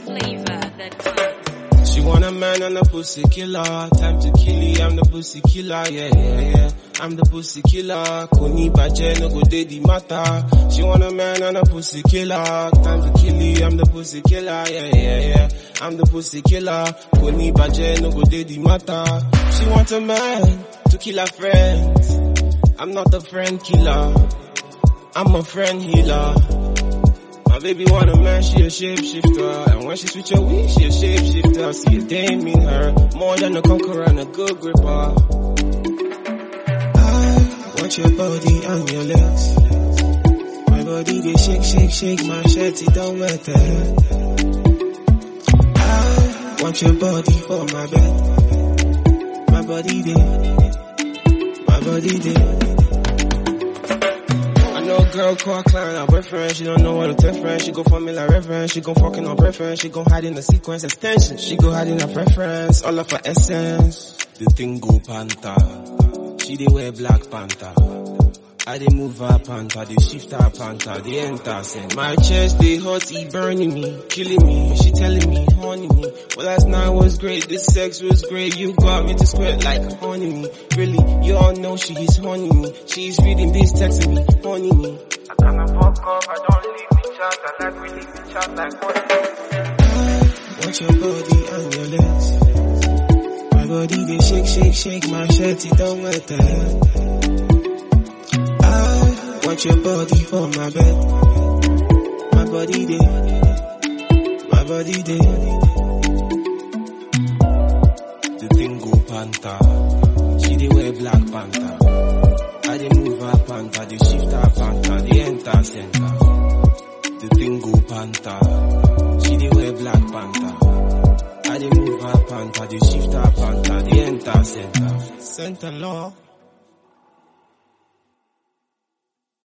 flavor.com. She want a man and a pussy killer. Time to kill it, I'm the pussy killer, yeah. I'm the pussy killer. Koni baje no go dey the matter. She want a man and a pussy killer. Time to kill it, I'm the pussy killer, yeah. I'm the pussy killer. Koni baje no go dey the matter. She want a man to kill her friends. I'm not a friend killer. I'm a friend healer. My baby want a man, she a shapeshifter. And when she switch her weed, she a shapeshifter. See a dame in her, more than a conqueror and a good gripper. I want your body and your legs. My body they shake, my shirt it don't matter. I want your body for my bed. My body there. No girl call Klein her boyfriend, she don't know what to tell friend. She go for me like reverend, she gon' fucking her preference. She gon' hide in the sequence extension. She go hide in her preference, all of her essence. The thing go panther, she dey wear Black Panther. I dey move her panther, dey shift her panther, dey enter send. My chest dey hot, he burning me, killing me. She telling me, honey me. Well last night was great, this sex was great. You got me to squirt like honey me. Really, you all know she is honey me. She's reading this, texting me, honey me. I kinda fuck up, I don't leave the chat. I like we leave the chat like honey me. I want your body and your legs. My body they shake, my shirt it don't matter. Want your body for my bed. My body there. The thing go panther. She dey wear Black Panther. I dey move her panther, dey shift her panther, dey enter center. The thing go panther. She dey wear Black Panther. I dey move her panther, dey shift her panther, dey enter center. Center law.